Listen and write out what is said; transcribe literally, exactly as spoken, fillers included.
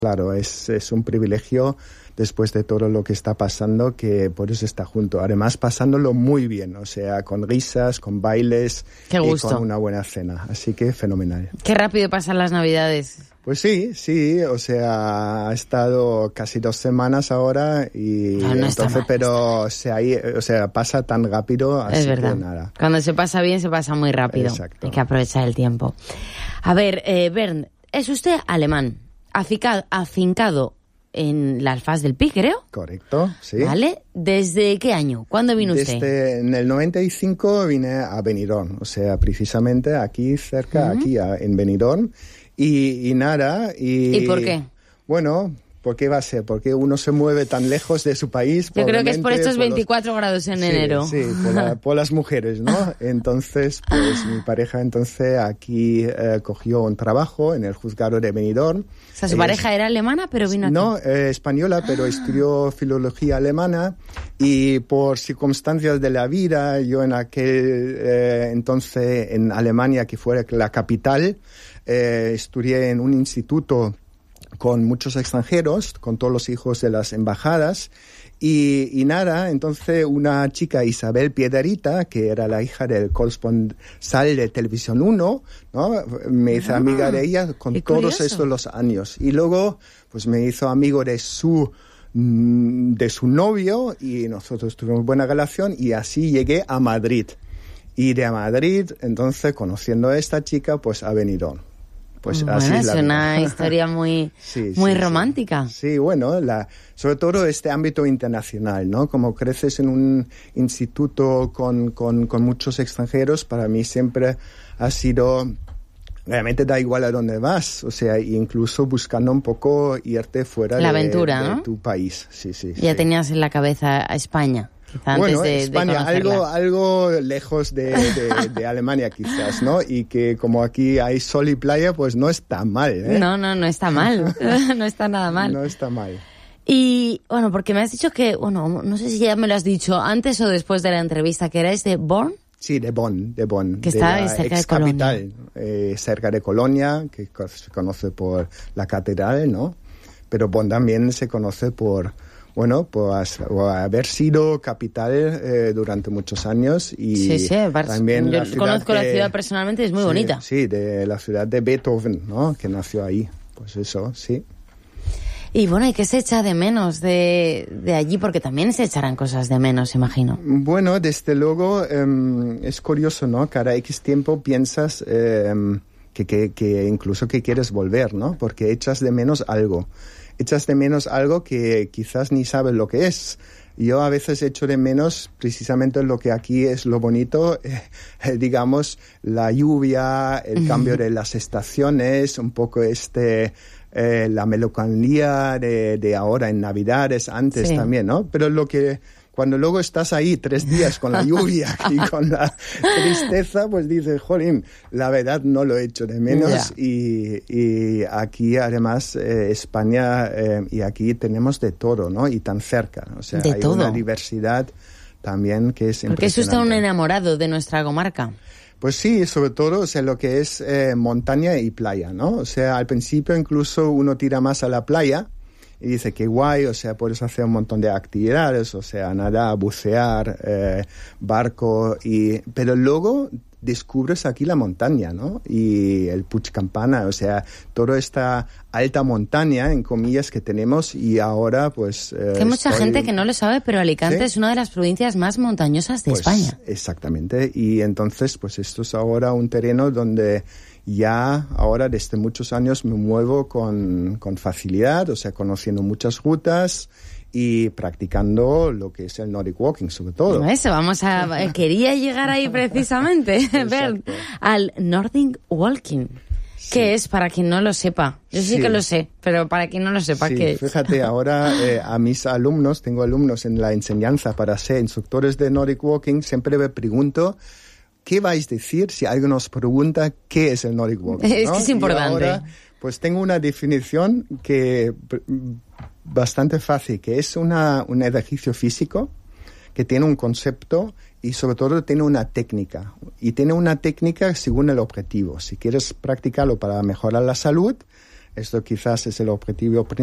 Claro, es, es un privilegio después de todo lo que está pasando, que puedes estar junto. Además, pasándolo muy bien, o sea, con risas, con bailes. Qué gusto. Y con una buena cena. Así que fenomenal. Qué rápido pasan las Navidades. Pues sí, sí, o sea, ha estado casi dos semanas ahora y no, no entonces, mal, pero se ahí, o sea, pasa tan rápido, así es verdad. que nada. Cuando se pasa bien, se pasa muy rápido. Exacto. Hay que aprovechar el tiempo. A ver, eh, Bernd, es usted alemán, afincado, afincado en la Alfaz del Pi, creo. Correcto, sí. ¿Vale? ¿Desde qué año? ¿Cuándo vino Desde, usted? En el noventa y cinco vine a Benidorm, o sea, precisamente aquí cerca, uh-huh. aquí a, en Benidorm. Y, y nada. Y, ¿Y por qué? Bueno, ¿por qué va a ser? Porque uno se mueve tan lejos de su país. Yo creo que es por estos por veinticuatro los... grados en sí, enero. Sí, por, la, por las mujeres, ¿no? Entonces, pues mi pareja entonces aquí eh, cogió un trabajo en el juzgado de Benidorm. O sea, su pareja era alemana, pero vino aquí. No, eh, española, pero estudió filología alemana y por circunstancias de la vida, yo en aquel eh, entonces en Alemania, que fue la capital, eh, estudié en un instituto con muchos extranjeros, con todos los hijos de las embajadas. Y, y nada, entonces una chica, Isabel Piederita, que era la hija del corresponsal de Televisión uno, ¿no? Me hizo ah, amiga de ella con todos estos los años. Y luego, pues me hizo amigo de su, de su novio y nosotros tuvimos buena relación y así llegué a Madrid. Y de Madrid, entonces, conociendo a esta chica, pues ha venido. Pues bueno, así es la una vida. Historia muy, sí, muy sí, romántica. Sí, sí bueno, la, sobre todo este ámbito internacional, ¿no? Como creces en un instituto con, con, con muchos extranjeros, para mí siempre ha sido, realmente da igual a dónde vas, o sea, incluso buscando un poco irte fuera la de, aventura, de ¿no? tu país. Sí, sí, ya sí. tenías en la cabeza a España. Quizá bueno, antes de, España, de algo, algo lejos de, de, de Alemania quizás, ¿no? Y que como aquí hay sol y playa, pues no está mal, ¿eh? No, no, no está mal. No está nada mal. No está mal. Y, bueno, porque me has dicho que, bueno, no sé si ya me lo has dicho antes o después de la entrevista, que erais de Bonn. Sí, de Bonn, de Bonn. Que de está la cerca ex de Colonia. capital, eh, cerca de Colonia, que se conoce por la catedral, ¿no? Pero Bonn también se conoce por... Bueno, pues haber sido capital eh, durante muchos años y sí, sí, también yo la ciudad conozco de, la ciudad personalmente, es muy sí, bonita. Sí, de la ciudad de Beethoven, ¿no? Que nació ahí, pues eso, sí. Y bueno, ¿y qué se echa de menos de, de allí? Porque también se echarán cosas de menos, imagino. Bueno, desde luego eh, es curioso, ¿no? Cada X tiempo piensas eh, que, que, que incluso que quieres volver, ¿no? Porque echas de menos algo. Echas de menos algo que quizás ni sabes lo que es. Yo a veces echo de menos precisamente lo que aquí es lo bonito, eh, digamos, la lluvia, el cambio de las estaciones, un poco este... Eh, la melancolía de, de ahora en Navidades, antes sí. también, ¿no? Pero lo que... Cuando luego estás ahí tres días con la lluvia y con la tristeza, pues dices, jolín, la verdad no lo echo de menos. Yeah. Y, y aquí, además, eh, España, eh, y aquí tenemos de todo, ¿no? Y tan cerca. O sea, de hay todo. Una diversidad también que es impresionante. Porque es usted un enamorado de nuestra comarca. Pues sí, sobre todo, o sea, lo que es eh, montaña y playa, ¿no? O sea, al principio incluso uno tira más a la playa, y dice que guay, o sea, puedes hacer un montón de actividades, o sea, nadar, bucear, eh, barco, y pero luego descubres aquí la montaña, ¿no? Y el Puig Campana, o sea, toda esta alta montaña, en comillas, que tenemos y ahora, pues... Eh, que hay mucha estoy... gente que no lo sabe, pero Alicante ¿sí? es una de las provincias más montañosas de pues, España. Exactamente, y entonces, pues esto es ahora un terreno donde... Ya ahora desde muchos años me muevo con, con facilidad, o sea, conociendo muchas rutas y practicando lo que es el Nordic Walking, sobre todo. Eso, vamos a... Quería llegar ahí precisamente, ver al Nordic Walking. Sí. ¿Qué es? Para quien no lo sepa. Yo sí, sí que lo sé, pero para quien no lo sepa, sí, ¿qué es? Fíjate, ahora eh, a mis alumnos, tengo alumnos en la enseñanza para ser instructores de Nordic Walking, siempre me pregunto... ¿Qué vais a decir si alguien os pregunta qué es el Nordic Walking? ¿no? Es que es importante. Y ahora, pues tengo una definición que bastante fácil, que es una, un ejercicio físico que tiene un concepto y sobre todo tiene una técnica. Y tiene una técnica según el objetivo. Si quieres practicarlo para mejorar la salud, Esto quizás es el objetivo